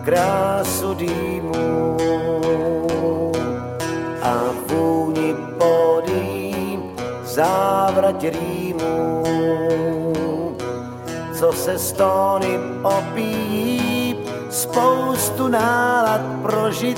krásu dýmu a vůni podí závratě rýmu, co se stony opíjí, spoustu nálad prožit.